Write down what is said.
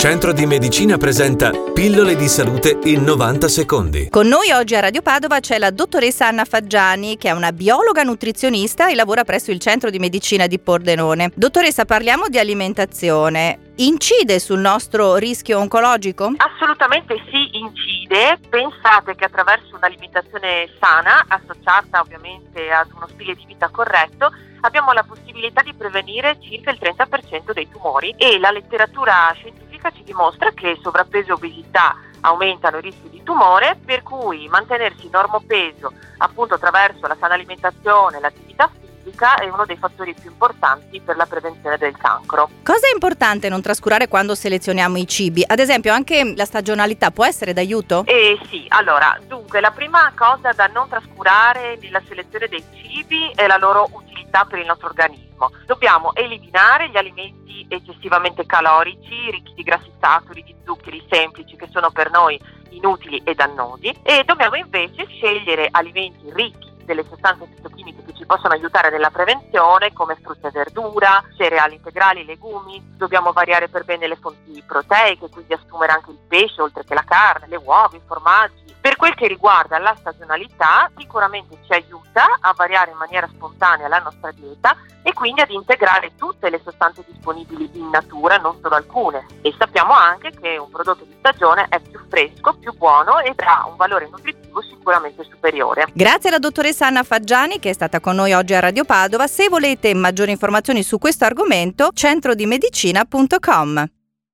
Centro di Medicina presenta Pillole di salute in 90 secondi. Con noi oggi a Radio Padova c'è la dottoressa Anna Faggiani, che è una biologa nutrizionista e lavora presso il Centro di Medicina di Pordenone. Dottoressa, parliamo di alimentazione. Incide sul nostro rischio oncologico? Assolutamente sì, incide. Pensate che attraverso un'alimentazione sana, associata ovviamente ad uno stile di vita corretto, abbiamo la possibilità di prevenire circa il 30% dei tumori, e la letteratura scientifica ci dimostra che sovrappeso e obesità aumentano i rischi di tumore, per cui mantenersi normopeso appunto attraverso la sana alimentazione e l'attività fisica è uno dei fattori più importanti per la prevenzione del cancro. Cosa è importante non trascurare quando selezioniamo i cibi? Ad esempio, anche la stagionalità può essere d'aiuto? Sì, allora, dunque la prima cosa da non trascurare nella selezione dei cibi è la loro utilità per il nostro organismo. Dobbiamo eliminare gli alimenti eccessivamente calorici, ricchi di grassi saturi, di zuccheri semplici, che sono per noi inutili e dannosi, e dobbiamo invece scegliere alimenti ricchi delle sostanze fitochimiche che ci possono aiutare nella prevenzione, come frutta e verdura, cereali integrali, legumi. Dobbiamo variare per bene le fonti proteiche, quindi assumere anche il pesce oltre che la carne, le uova, i formaggi. Per quel che riguarda la stagionalità, sicuramente ci aiuta a variare in maniera spontanea la nostra dieta e quindi ad integrare tutte le sostanze disponibili in natura, non solo alcune. E sappiamo anche che un prodotto di stagione è più fresco, più buono ed ha un valore nutritivo sicuramente superiore. Grazie alla dottoressa Anna Faggiani, che è stata con noi oggi a Radio Padova. Se volete maggiori informazioni su questo argomento, centrodimedicina.com.